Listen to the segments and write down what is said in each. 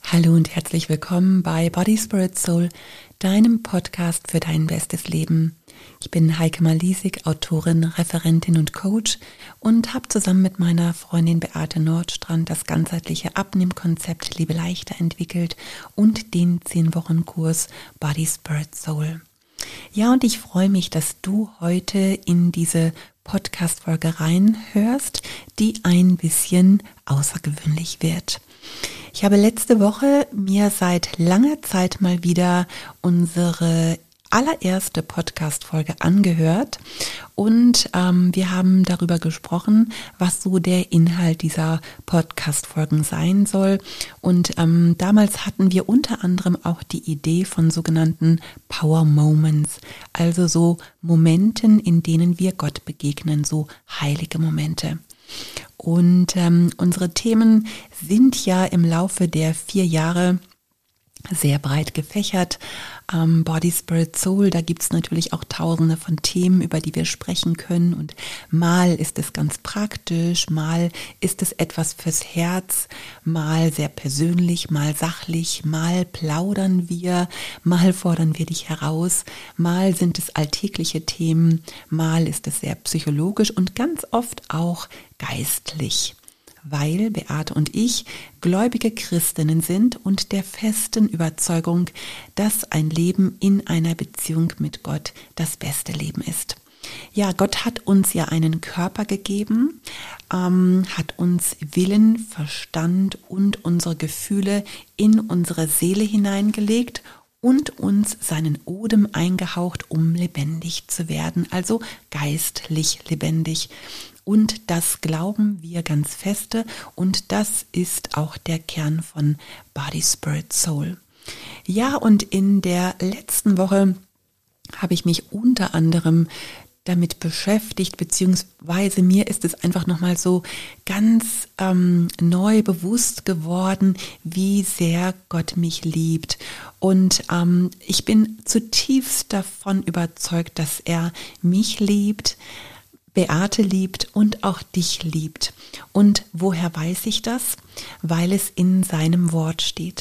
Hallo und herzlich willkommen bei Body, Spirit, Soul, deinem Podcast für dein bestes Leben. Ich bin Heike Malisig, Autorin, Referentin und Coach und habe zusammen mit meiner Freundin Beate Nordstrand das ganzheitliche Abnehmkonzept Liebe leichter entwickelt und den 10-Wochen-Kurs Body, Spirit, Soul. Ja, und ich freue mich, dass du heute in diese Podcast-Folge reinhörst, die ein bisschen außergewöhnlich wird. Ich habe letzte Woche mir seit langer Zeit mal wieder unsere allererste Podcast-Folge angehört und wir haben darüber gesprochen, was so der Inhalt dieser Podcast-Folgen sein soll. Und damals hatten wir unter anderem auch die Idee von sogenannten Power Moments, also so Momenten, in denen wir Gott begegnen, so heilige Momente. Und unsere Themen sind ja im Laufe der 4 Jahre sehr breit gefächert. Body, Spirit, Soul, da gibt es natürlich auch tausende von Themen, über die wir sprechen können. Und mal ist es ganz praktisch, mal ist es etwas fürs Herz, mal sehr persönlich, mal sachlich, mal plaudern wir, mal fordern wir dich heraus, mal sind es alltägliche Themen, mal ist es sehr psychologisch und ganz oft auch geistlich. Weil Beate und ich gläubige Christinnen sind und der festen Überzeugung, dass ein Leben in einer Beziehung mit Gott das beste Leben ist. Ja, Gott hat uns ja einen Körper gegeben, hat uns Willen, Verstand und unsere Gefühle in unsere Seele hineingelegt und uns seinen Odem eingehaucht, um lebendig zu werden, also geistlich lebendig. Und das glauben wir ganz feste und das ist auch der Kern von Body, Spirit, Soul. Ja, und in der letzten Woche habe ich mich unter anderem damit beschäftigt, beziehungsweise mir ist es einfach nochmal so ganz neu bewusst geworden, wie sehr Gott mich liebt. Und ich bin zutiefst davon überzeugt, dass er mich liebt, Beate liebt und auch dich liebt. Und woher weiß ich das? Weil es in seinem Wort steht.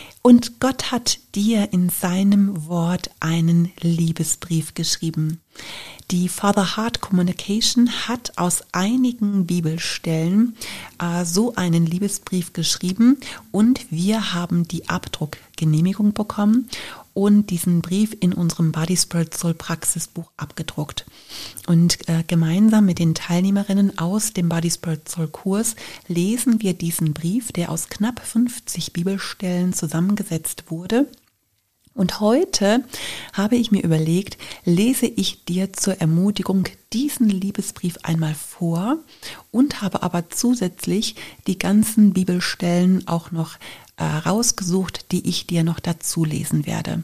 Und Gott hat dir in seinem Wort einen Liebesbrief geschrieben. Die Father Heart Communication hat aus einigen Bibelstellen so einen Liebesbrief geschrieben und wir haben die Abdruckgenehmigung bekommen und diesen Brief in unserem Body, Spirit, Soul Praxisbuch abgedruckt. Und gemeinsam mit den Teilnehmerinnen aus dem Body, Spirit, Soul Kurs lesen wir diesen Brief, der aus knapp 50 Bibelstellen zusammengesetzt wurde. Und heute habe ich mir überlegt, lese ich dir zur Ermutigung diesen Liebesbrief einmal vor und habe aber zusätzlich die ganzen Bibelstellen auch noch rausgesucht, die ich dir noch dazu lesen werde.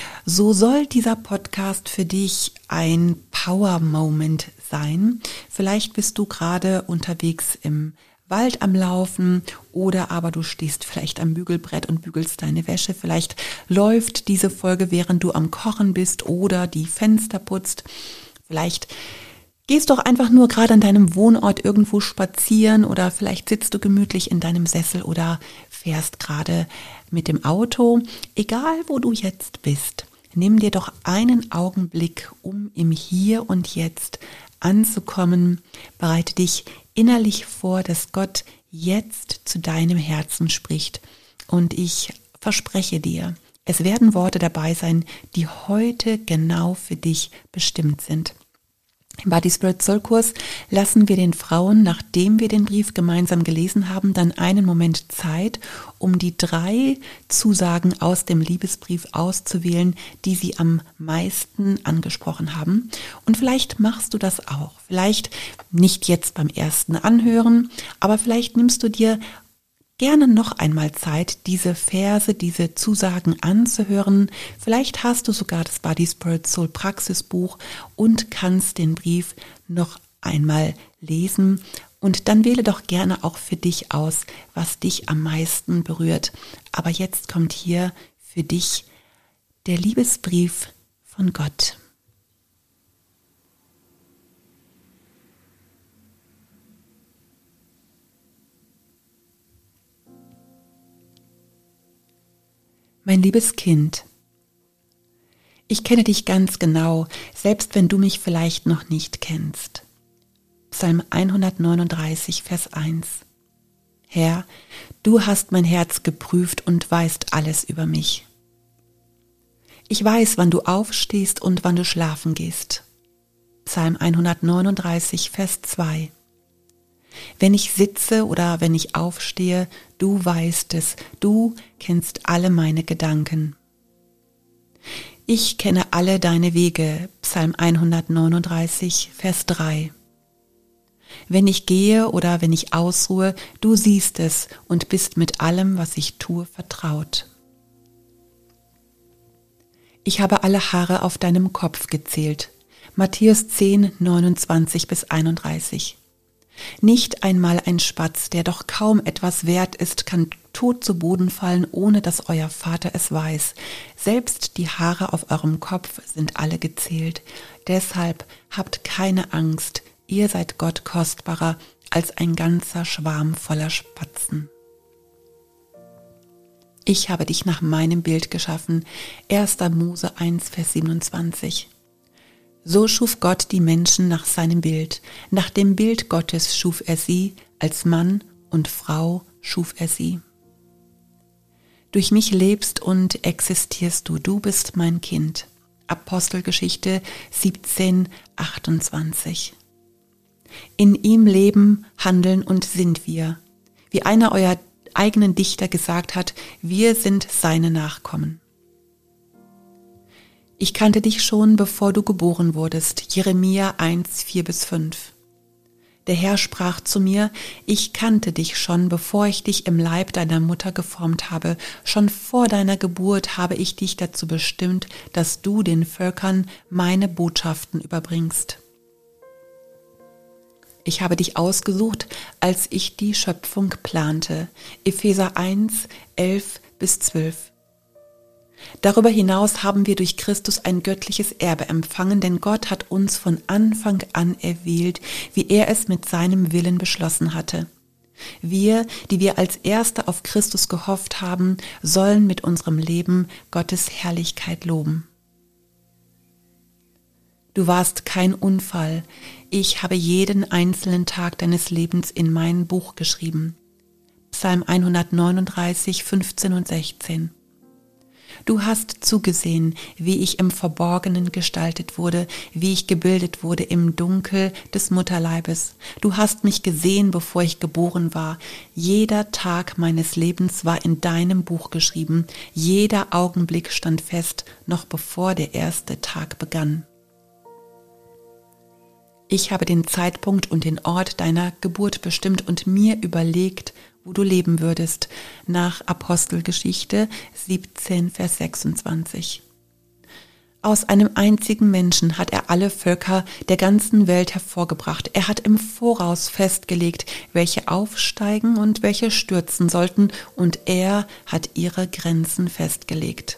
So soll dieser Podcast für dich ein Power-Moment sein. Vielleicht bist du gerade unterwegs im Wald am Laufen oder aber du stehst vielleicht am Bügelbrett und bügelst deine Wäsche. Vielleicht läuft diese Folge, während du am Kochen bist oder die Fenster putzt. Vielleicht gehst du auch einfach nur gerade an deinem Wohnort irgendwo spazieren oder vielleicht sitzt du gemütlich in deinem Sessel oder fährst gerade mit dem Auto. Egal, wo du jetzt bist, nimm dir doch einen Augenblick, um im Hier und Jetzt anzukommen. Bereite dich innerlich vor, dass Gott jetzt zu deinem Herzen spricht. Und ich verspreche dir, es werden Worte dabei sein, die heute genau für dich bestimmt sind. Im Body, Spirit, Soul Kurs lassen wir den Frauen, nachdem wir den Brief gemeinsam gelesen haben, dann einen Moment Zeit, um die 3 Zusagen aus dem Liebesbrief auszuwählen, die sie am meisten angesprochen haben. Und vielleicht machst du das auch. Vielleicht nicht jetzt beim ersten Anhören, aber vielleicht nimmst du dir gerne noch einmal Zeit, diese Verse, diese Zusagen anzuhören. Vielleicht hast du sogar das Body, Spirit, Soul Praxisbuch und kannst den Brief noch einmal lesen. Und dann wähle doch gerne auch für dich aus, was dich am meisten berührt. Aber jetzt kommt hier für dich der Liebesbrief von Gott. Mein liebes Kind, ich kenne dich ganz genau, selbst wenn du mich vielleicht noch nicht kennst. Psalm 139, Vers 1. Herr, du hast mein Herz geprüft und weißt alles über mich. Ich weiß, wann du aufstehst und wann du schlafen gehst. Psalm 139, Vers 2. Wenn ich sitze oder wenn ich aufstehe, du weißt es, du kennst alle meine Gedanken. Ich kenne alle deine Wege, Psalm 139, Vers 3. Wenn ich gehe oder wenn ich ausruhe, du siehst es und bist mit allem, was ich tue, vertraut. Ich habe alle Haare auf deinem Kopf gezählt. Matthäus 10, 29 bis 31. Nicht einmal ein Spatz, der doch kaum etwas wert ist, kann tot zu Boden fallen, ohne dass euer Vater es weiß. Selbst die Haare auf eurem Kopf sind alle gezählt. Deshalb habt keine Angst, ihr seid Gott kostbarer als ein ganzer Schwarm voller Spatzen. Ich habe dich nach meinem Bild geschaffen. 1. Mose 1, Vers 27. So schuf Gott die Menschen nach seinem Bild. Nach dem Bild Gottes schuf er sie, als Mann und Frau schuf er sie. Durch mich lebst und existierst du, du bist mein Kind. Apostelgeschichte 17, 28. In ihm leben, handeln und sind wir. Wie einer eurer eigenen Dichter gesagt hat, wir sind seine Nachkommen. Ich kannte dich schon, bevor du geboren wurdest. Jeremia 1, 4 bis 5. Der Herr sprach zu mir, ich kannte dich schon, bevor ich dich im Leib deiner Mutter geformt habe. Schon vor deiner Geburt habe ich dich dazu bestimmt, dass du den Völkern meine Botschaften überbringst. Ich habe dich ausgesucht, als ich die Schöpfung plante. Epheser 1, 11 bis 12. Darüber hinaus haben wir durch Christus ein göttliches Erbe empfangen, denn Gott hat uns von Anfang an erwählt, wie er es mit seinem Willen beschlossen hatte. Wir, die wir als Erste auf Christus gehofft haben, sollen mit unserem Leben Gottes Herrlichkeit loben. Du warst kein Unfall. Ich habe jeden einzelnen Tag deines Lebens in mein Buch geschrieben. Psalm 139, 15 und 16. Du hast zugesehen, wie ich im Verborgenen gestaltet wurde, wie ich gebildet wurde im Dunkel des Mutterleibes. Du hast mich gesehen, bevor ich geboren war. Jeder Tag meines Lebens war in deinem Buch geschrieben. Jeder Augenblick stand fest, noch bevor der erste Tag begann. Ich habe den Zeitpunkt und den Ort deiner Geburt bestimmt und mir überlegt, wo du leben würdest, nach Apostelgeschichte 17, Vers 26. Aus einem einzigen Menschen hat er alle Völker der ganzen Welt hervorgebracht. Er hat im Voraus festgelegt, welche aufsteigen und welche stürzen sollten, und er hat ihre Grenzen festgelegt.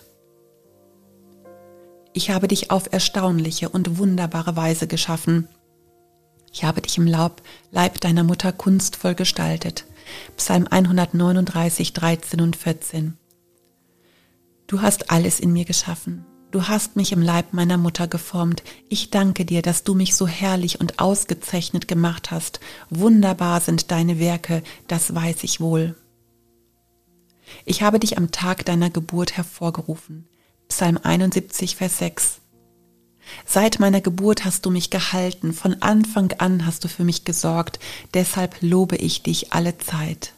Ich habe dich auf erstaunliche und wunderbare Weise geschaffen. Ich habe dich im Leib deiner Mutter kunstvoll gestaltet. Psalm 139, 13 und 14. Du hast alles in mir geschaffen. Du hast mich im Leib meiner Mutter geformt. Ich danke dir, dass du mich so herrlich und ausgezeichnet gemacht hast. Wunderbar sind deine Werke, das weiß ich wohl. Ich habe dich am Tag deiner Geburt hervorgerufen. Psalm 71, Vers 6. Seit meiner Geburt hast du mich gehalten, von Anfang an hast du für mich gesorgt, deshalb lobe ich dich alle Zeit.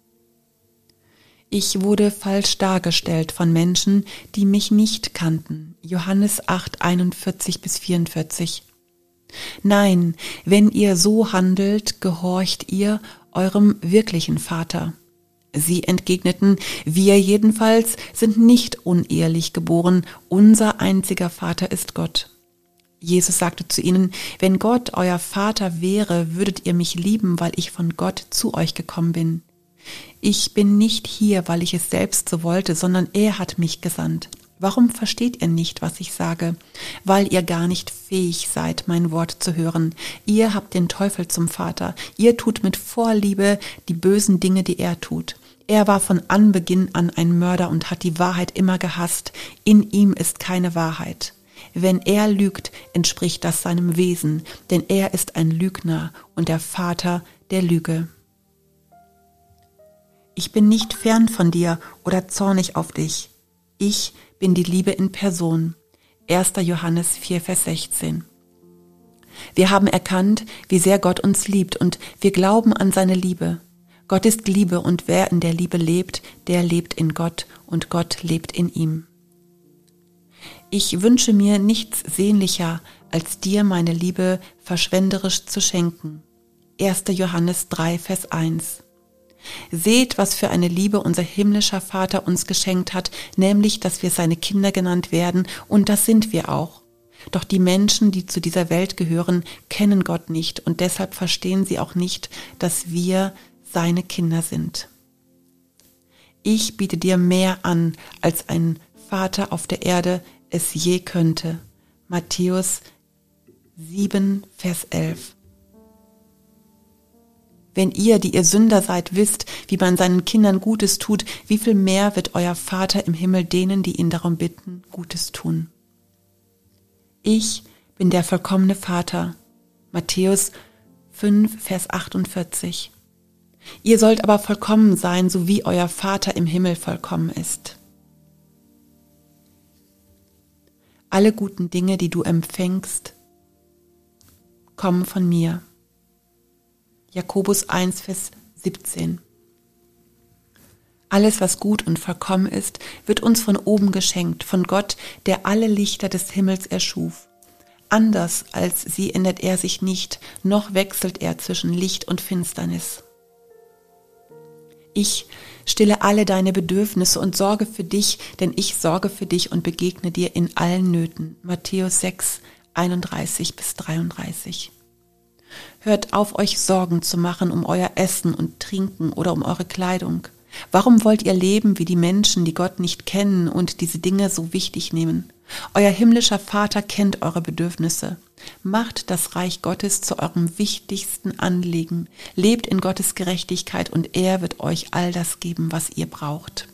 Ich wurde falsch dargestellt von Menschen, die mich nicht kannten. Johannes 8, 41 bis 44. Nein, wenn ihr so handelt, gehorcht ihr eurem wirklichen Vater. Sie entgegneten, wir jedenfalls sind nicht unehelich geboren, unser einziger Vater ist Gott. Jesus sagte zu ihnen, wenn Gott euer Vater wäre, würdet ihr mich lieben, weil ich von Gott zu euch gekommen bin. Ich bin nicht hier, weil ich es selbst so wollte, sondern er hat mich gesandt. Warum versteht ihr nicht, was ich sage? Weil ihr gar nicht fähig seid, mein Wort zu hören. Ihr habt den Teufel zum Vater. Ihr tut mit Vorliebe die bösen Dinge, die er tut. Er war von Anbeginn an ein Mörder und hat die Wahrheit immer gehasst. In ihm ist keine Wahrheit. Wenn er lügt, entspricht das seinem Wesen, denn er ist ein Lügner und der Vater der Lüge. Ich bin nicht fern von dir oder zornig auf dich. Ich bin die Liebe in Person. 1. Johannes 4, Vers 16. Wir haben erkannt, wie sehr Gott uns liebt und wir glauben an seine Liebe. Gott ist Liebe und wer in der Liebe lebt, der lebt in Gott und Gott lebt in ihm. Ich wünsche mir nichts sehnlicher, als dir meine Liebe verschwenderisch zu schenken. 1. Johannes 3, Vers 1. Seht, was für eine Liebe unser himmlischer Vater uns geschenkt hat, nämlich, dass wir seine Kinder genannt werden, und das sind wir auch. Doch die Menschen, die zu dieser Welt gehören, kennen Gott nicht und deshalb verstehen sie auch nicht, dass wir seine Kinder sind. Ich biete dir mehr an, als ein Vater auf der Erde es je könnte. Matthäus 7, Vers 11. Wenn ihr, die ihr Sünder seid, wisst, wie man seinen Kindern Gutes tut, wie viel mehr wird euer Vater im Himmel denen, die ihn darum bitten, Gutes tun. Ich bin der vollkommene Vater. Matthäus 5, Vers 48. Ihr sollt aber vollkommen sein, so wie euer Vater im Himmel vollkommen ist. Alle guten Dinge, die du empfängst, kommen von mir. Jakobus 1, Vers 17. Alles, was gut und vollkommen ist, wird uns von oben geschenkt, von Gott, der alle Lichter des Himmels erschuf. Anders als sie ändert er sich nicht, noch wechselt er zwischen Licht und Finsternis. Ich stille alle deine Bedürfnisse und sorge für dich, denn ich sorge für dich und begegne dir in allen Nöten. Matthäus 6, 31 bis 33. Hört auf, euch Sorgen zu machen um euer Essen und Trinken oder um eure Kleidung. Warum wollt ihr leben wie die Menschen, die Gott nicht kennen und diese Dinge so wichtig nehmen? Euer himmlischer Vater kennt eure Bedürfnisse. Macht das Reich Gottes zu eurem wichtigsten Anliegen. Lebt in Gottes Gerechtigkeit und er wird euch all das geben, was ihr braucht.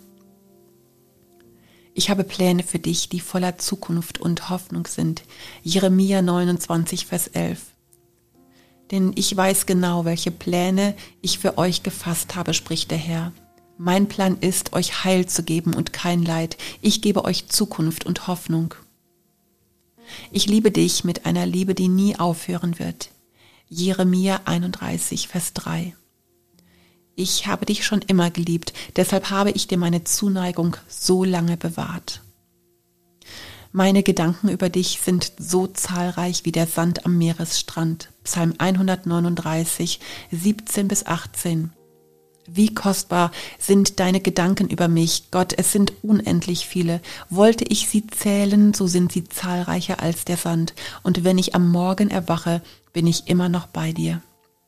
Ich habe Pläne für dich, die voller Zukunft und Hoffnung sind. Jeremia 29, Vers 11. Denn ich weiß genau, welche Pläne ich für euch gefasst habe, spricht der Herr. Mein Plan ist, euch Heil zu geben und kein Leid. Ich gebe euch Zukunft und Hoffnung. Ich liebe dich mit einer Liebe, die nie aufhören wird. Jeremia 31, Vers 3. Ich habe dich schon immer geliebt, deshalb habe ich dir meine Zuneigung so lange bewahrt. Meine Gedanken über dich sind so zahlreich wie der Sand am Meeresstrand. Psalm 139, 17 bis 18. Wie kostbar sind deine Gedanken über mich, Gott, es sind unendlich viele. Wollte ich sie zählen, so sind sie zahlreicher als der Sand. Und wenn ich am Morgen erwache, bin ich immer noch bei dir.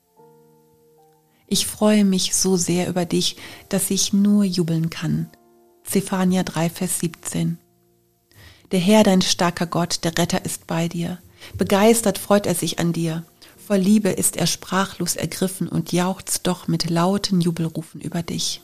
Ich freue mich so sehr über dich, dass ich nur jubeln kann. Zephania 3, Vers 17. Der Herr, dein starker Gott, der Retter ist bei dir. Begeistert freut er sich an dir. Vor Liebe ist er sprachlos ergriffen und jauchzt doch mit lauten Jubelrufen über dich.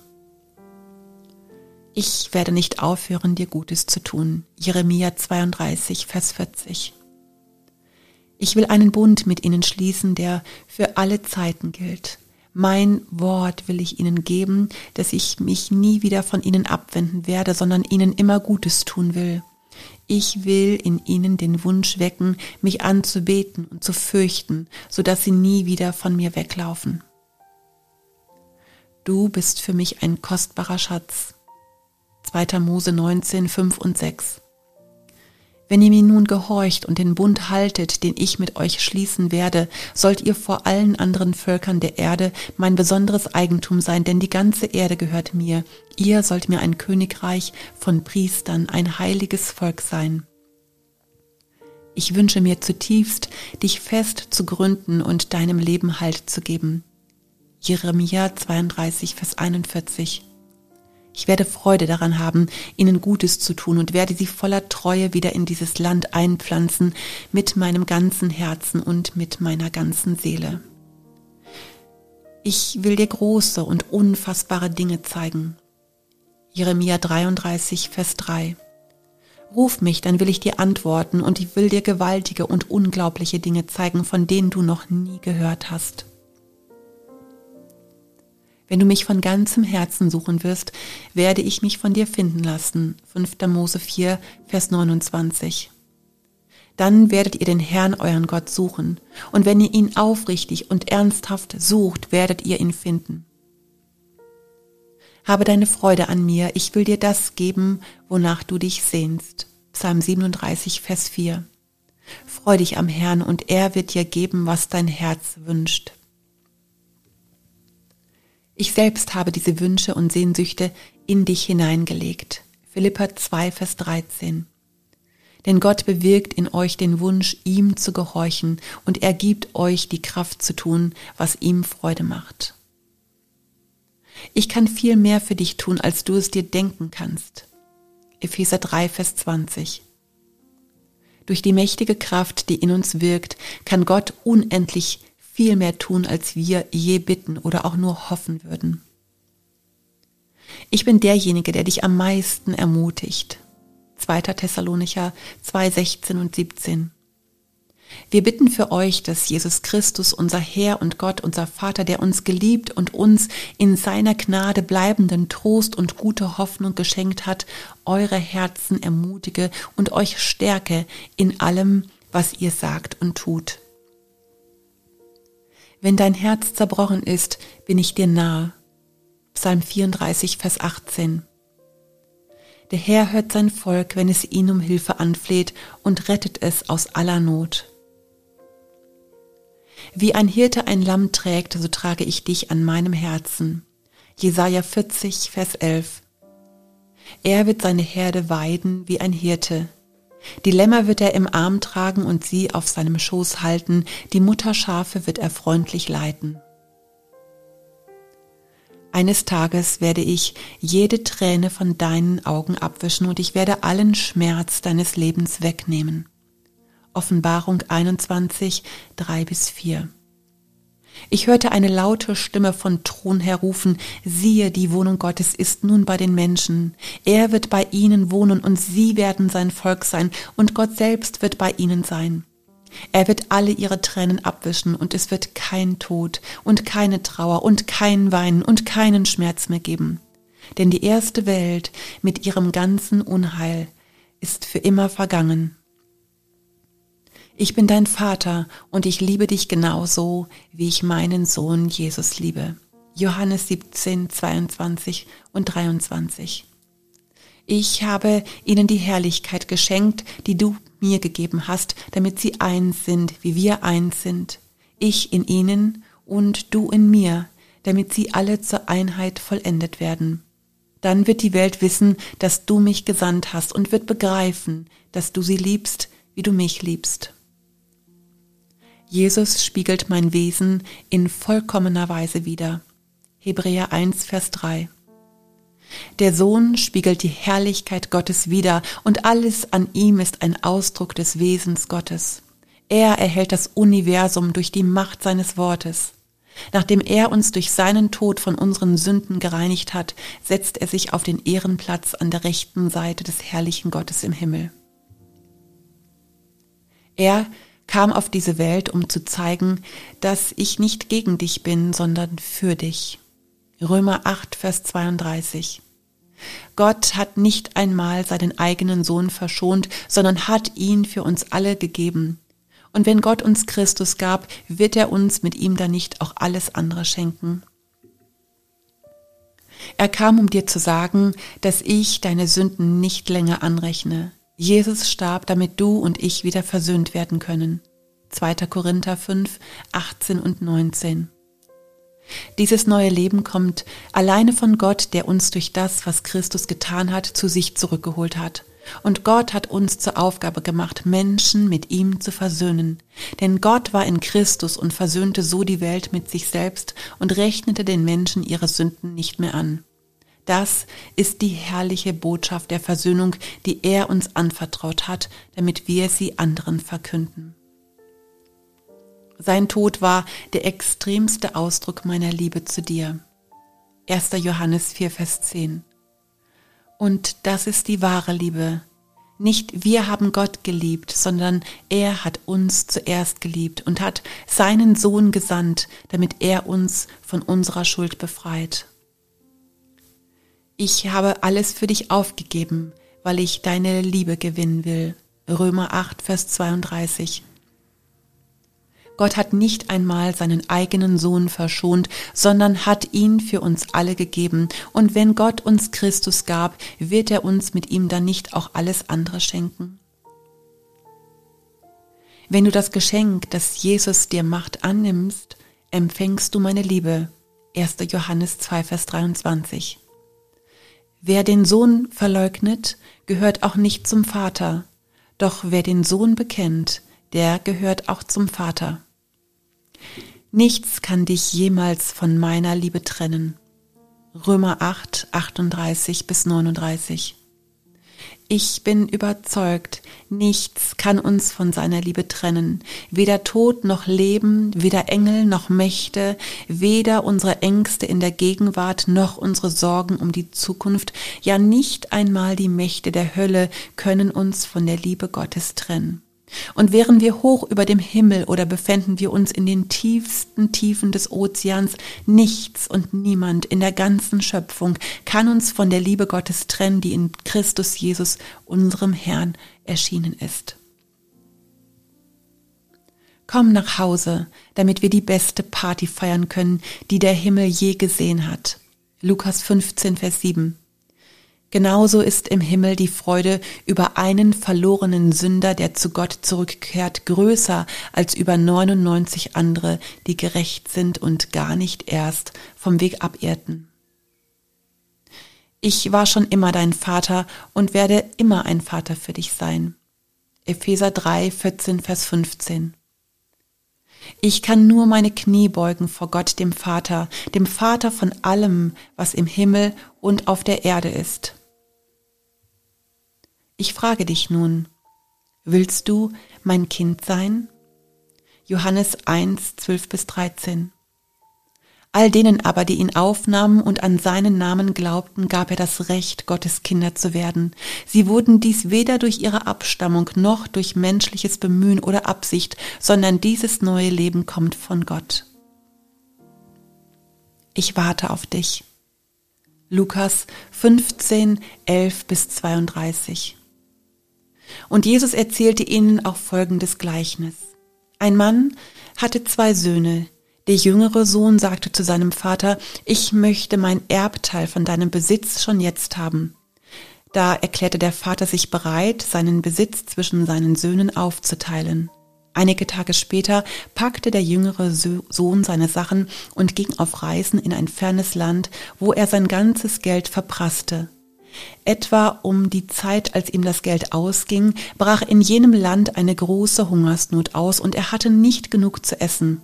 Ich werde nicht aufhören, dir Gutes zu tun. Jeremia 32, Vers 40. Ich will einen Bund mit ihnen schließen, der für alle Zeiten gilt. Mein Wort will ich ihnen geben, dass ich mich nie wieder von ihnen abwenden werde, sondern ihnen immer Gutes tun will. Ich will in ihnen den Wunsch wecken, mich anzubeten und zu fürchten, sodass sie nie wieder von mir weglaufen. Du bist für mich ein kostbarer Schatz. 2. Mose 19, 5 und 6. Wenn ihr mir nun gehorcht und den Bund haltet, den ich mit euch schließen werde, sollt ihr vor allen anderen Völkern der Erde mein besonderes Eigentum sein, denn die ganze Erde gehört mir. Ihr sollt mir ein Königreich von Priestern, ein heiliges Volk sein. Ich wünsche mir zutiefst, dich fest zu gründen und deinem Leben Halt zu geben. Jeremia 32, Vers 41. Ich werde Freude daran haben, ihnen Gutes zu tun und werde sie voller Treue wieder in dieses Land einpflanzen, mit meinem ganzen Herzen und mit meiner ganzen Seele. Ich will dir große und unfassbare Dinge zeigen. Jeremia 33, Vers 3. Ruf mich, dann will ich dir antworten und ich will dir gewaltige und unglaubliche Dinge zeigen, von denen du noch nie gehört hast. Wenn du mich von ganzem Herzen suchen wirst, werde ich mich von dir finden lassen. 5. Mose 4, Vers 29. Dann werdet ihr den Herrn, euren Gott, suchen. Und wenn ihr ihn aufrichtig und ernsthaft sucht, werdet ihr ihn finden. Habe deine Freude an mir, ich will dir das geben, wonach du dich sehnst. Psalm 37, Vers 4. Freu dich am Herrn und er wird dir geben, was dein Herz wünscht. Ich selbst habe diese Wünsche und Sehnsüchte in dich hineingelegt. Philipper 2, Vers 13. Denn Gott bewirkt in euch den Wunsch, ihm zu gehorchen, und er gibt euch die Kraft zu tun, was ihm Freude macht. Ich kann viel mehr für dich tun, als du es dir denken kannst. Epheser 3, Vers 20. Durch die mächtige Kraft, die in uns wirkt, kann Gott unendlich viel mehr tun, als wir je bitten oder auch nur hoffen würden. Ich bin derjenige, der dich am meisten ermutigt. 2. Thessalonicher 2, 16 und 17. Wir bitten für euch, dass Jesus Christus, unser Herr und Gott, unser Vater, der uns geliebt und uns in seiner Gnade bleibenden Trost und gute Hoffnung geschenkt hat, eure Herzen ermutige und euch stärke in allem, was ihr sagt und tut. Wenn dein Herz zerbrochen ist, bin ich dir nahe. Psalm 34, Vers 18. Der Herr hört sein Volk, wenn es ihn um Hilfe anfleht, und rettet es aus aller Not. Wie ein Hirte ein Lamm trägt, so trage ich dich an meinem Herzen. Jesaja 40, Vers 11. Er wird seine Herde weiden wie ein Hirte. Die Lämmer wird er im Arm tragen und sie auf seinem Schoß halten, die Mutterschafe wird er freundlich leiten. Eines Tages werde ich jede Träne von deinen Augen abwischen und ich werde allen Schmerz deines Lebens wegnehmen. Offenbarung 21, 3-4. Ich hörte eine laute Stimme von Thron her rufen, siehe, die Wohnung Gottes ist nun bei den Menschen. Er wird bei ihnen wohnen und sie werden sein Volk sein und Gott selbst wird bei ihnen sein. Er wird alle ihre Tränen abwischen und es wird kein Tod und keine Trauer und kein Weinen und keinen Schmerz mehr geben. Denn die erste Welt mit ihrem ganzen Unheil ist für immer vergangen. Ich bin dein Vater und ich liebe dich genauso, wie ich meinen Sohn Jesus liebe. Johannes 17, 22 und 23. Ich habe ihnen die Herrlichkeit geschenkt, die du mir gegeben hast, damit sie eins sind, wie wir eins sind. Ich in ihnen und du in mir, damit sie alle zur Einheit vollendet werden. Dann wird die Welt wissen, dass du mich gesandt hast und wird begreifen, dass du sie liebst, wie du mich liebst. Jesus spiegelt mein Wesen in vollkommener Weise wider. Hebräer 1, Vers 3. Der Sohn spiegelt die Herrlichkeit Gottes wider und alles an ihm ist ein Ausdruck des Wesens Gottes. Er erhält das Universum durch die Macht seines Wortes. Nachdem er uns durch seinen Tod von unseren Sünden gereinigt hat, setzt er sich auf den Ehrenplatz an der rechten Seite des herrlichen Gottes im Himmel. Er kam auf diese Welt, um zu zeigen, dass ich nicht gegen dich bin, sondern für dich. Römer 8, Vers 32. Gott hat nicht einmal seinen eigenen Sohn verschont, sondern hat ihn für uns alle gegeben. Und wenn Gott uns Christus gab, wird er uns mit ihm dann nicht auch alles andere schenken? Er kam, um dir zu sagen, dass ich deine Sünden nicht länger anrechne. Jesus starb, damit du und ich wieder versöhnt werden können. 2. Korinther 5, 18 und 19. Dieses neue Leben kommt alleine von Gott, der uns durch das, was Christus getan hat, zu sich zurückgeholt hat. Und Gott hat uns zur Aufgabe gemacht, Menschen mit ihm zu versöhnen. Denn Gott war in Christus und versöhnte so die Welt mit sich selbst und rechnete den Menschen ihre Sünden nicht mehr an. Das ist die herrliche Botschaft der Versöhnung, die er uns anvertraut hat, damit wir sie anderen verkünden. Sein Tod war der extremste Ausdruck meiner Liebe zu dir. 1. Johannes 4, Vers 10. Und das ist die wahre Liebe. Nicht wir haben Gott geliebt, sondern er hat uns zuerst geliebt und hat seinen Sohn gesandt, damit er uns von unserer Schuld befreit. Ich habe alles für dich aufgegeben, weil ich deine Liebe gewinnen will. Römer 8, Vers 32. Gott hat nicht einmal seinen eigenen Sohn verschont, sondern hat ihn für uns alle gegeben. Und wenn Gott uns Christus gab, wird er uns mit ihm dann nicht auch alles andere schenken? Wenn du das Geschenk, das Jesus dir macht, annimmst, empfängst du meine Liebe. 1. Johannes 2, Vers 23. Wer den Sohn verleugnet, gehört auch nicht zum Vater. Doch wer den Sohn bekennt, der gehört auch zum Vater. Nichts kann dich jemals von meiner Liebe trennen. Römer 8, 38 bis 39. Ich bin überzeugt, nichts kann uns von seiner Liebe trennen, weder Tod noch Leben, weder Engel noch Mächte, weder unsere Ängste in der Gegenwart noch unsere Sorgen um die Zukunft, ja nicht einmal die Mächte der Hölle können uns von der Liebe Gottes trennen. Und wären wir hoch über dem Himmel oder befänden wir uns in den tiefsten Tiefen des Ozeans, nichts und niemand in der ganzen Schöpfung kann uns von der Liebe Gottes trennen, die in Christus Jesus, unserem Herrn, erschienen ist. Komm nach Hause, damit wir die beste Party feiern können, die der Himmel je gesehen hat. Lukas 15, Vers 7. Genauso ist im Himmel die Freude über einen verlorenen Sünder, der zu Gott zurückkehrt, größer als über 99 andere, die gerecht sind und gar nicht erst vom Weg abirrten. Ich war schon immer dein Vater und werde immer ein Vater für dich sein. Epheser 3, 14, Vers 15. Ich kann nur meine Knie beugen vor Gott, dem Vater von allem, was im Himmel und auf der Erde ist. Ich frage dich nun, willst du mein Kind sein? Johannes 1, 12 bis 13. All denen aber, die ihn aufnahmen und an seinen Namen glaubten, gab er das Recht, Gottes Kinder zu werden. Sie wurden dies weder durch ihre Abstammung noch durch menschliches Bemühen oder Absicht, sondern dieses neue Leben kommt von Gott. Ich warte auf dich. Lukas 15, 11 bis 32. Und Jesus erzählte ihnen auch folgendes Gleichnis. Ein Mann hatte 2 Söhne. Der jüngere Sohn sagte zu seinem Vater, ich möchte mein Erbteil von deinem Besitz schon jetzt haben. Da erklärte der Vater sich bereit, seinen Besitz zwischen seinen Söhnen aufzuteilen. Einige Tage später packte der jüngere Sohn seine Sachen und ging auf Reisen in ein fernes Land, wo er sein ganzes Geld verprasste. Etwa um die Zeit, als ihm das Geld ausging, brach in jenem Land eine große Hungersnot aus und er hatte nicht genug zu essen.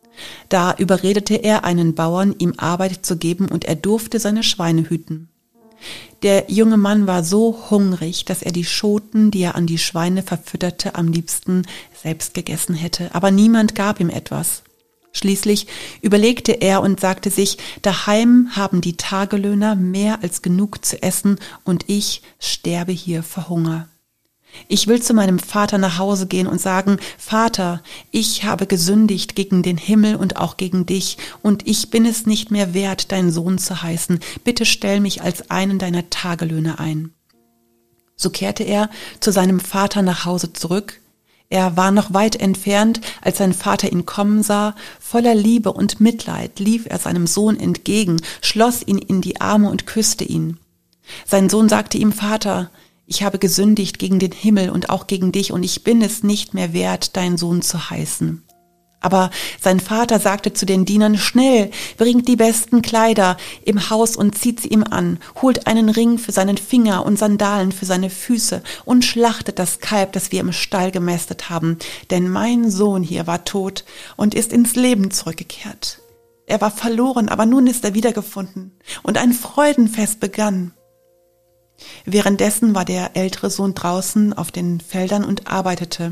Da überredete er einen Bauern, ihm Arbeit zu geben und er durfte seine Schweine hüten. Der junge Mann war so hungrig, dass er die Schoten, die er an die Schweine verfütterte, am liebsten selbst gegessen hätte, aber niemand gab ihm etwas. Schließlich überlegte er und sagte sich, daheim haben die Tagelöhner mehr als genug zu essen und ich sterbe hier vor Hunger. Ich will zu meinem Vater nach Hause gehen und sagen, Vater, ich habe gesündigt gegen den Himmel und auch gegen dich und ich bin es nicht mehr wert, dein Sohn zu heißen. Bitte stell mich als einen deiner Tagelöhner ein. So kehrte er zu seinem Vater nach Hause zurück. Er war noch weit entfernt, als sein Vater ihn kommen sah. Voller Liebe und Mitleid lief er seinem Sohn entgegen, schloss ihn in die Arme und küsste ihn. Sein Sohn sagte ihm, Vater, ich habe gesündigt gegen den Himmel und auch gegen dich und ich bin es nicht mehr wert, dein Sohn zu heißen. Aber sein Vater sagte zu den Dienern, schnell, bringt die besten Kleider im Haus und zieht sie ihm an, holt einen Ring für seinen Finger und Sandalen für seine Füße und schlachtet das Kalb, das wir im Stall gemästet haben. Denn mein Sohn hier war tot und ist ins Leben zurückgekehrt. Er war verloren, aber nun ist er wiedergefunden und ein Freudenfest begann. Währenddessen war der ältere Sohn draußen auf den Feldern und arbeitete.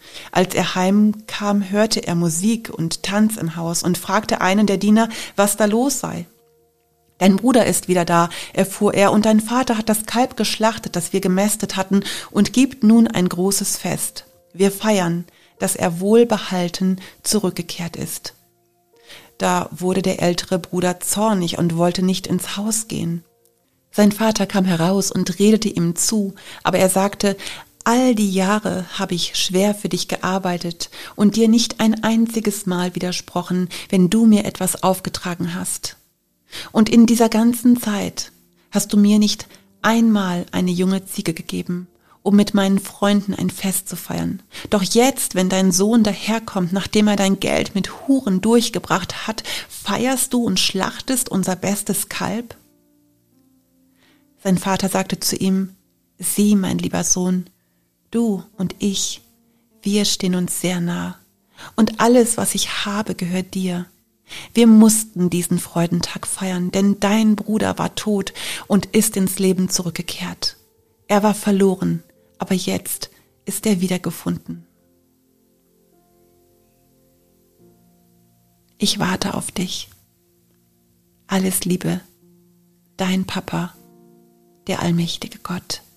Als er heimkam, hörte er Musik und Tanz im Haus und fragte einen der Diener, was da los sei. »Dein Bruder ist wieder da«, erfuhr er, »und dein Vater hat das Kalb geschlachtet, das wir gemästet hatten, und gibt nun ein großes Fest. Wir feiern, dass er wohlbehalten zurückgekehrt ist.« Da wurde der ältere Bruder zornig und wollte nicht ins Haus gehen. Sein Vater kam heraus und redete ihm zu, aber er sagte, »All die Jahre habe ich schwer für dich gearbeitet und dir nicht ein einziges Mal widersprochen, wenn du mir etwas aufgetragen hast. Und in dieser ganzen Zeit hast du mir nicht einmal eine junge Ziege gegeben, um mit meinen Freunden ein Fest zu feiern. Doch jetzt, wenn dein Sohn daherkommt, nachdem er dein Geld mit Huren durchgebracht hat, feierst du und schlachtest unser bestes Kalb?« Sein Vater sagte zu ihm, »Sieh, mein lieber Sohn, du und ich, wir stehen uns sehr nah, und alles, was ich habe, gehört dir. Wir mussten diesen Freudentag feiern, denn dein Bruder war tot und ist ins Leben zurückgekehrt. Er war verloren, aber jetzt ist er wiedergefunden. Ich warte auf dich. Alles Liebe, dein Papa, der allmächtige Gott.«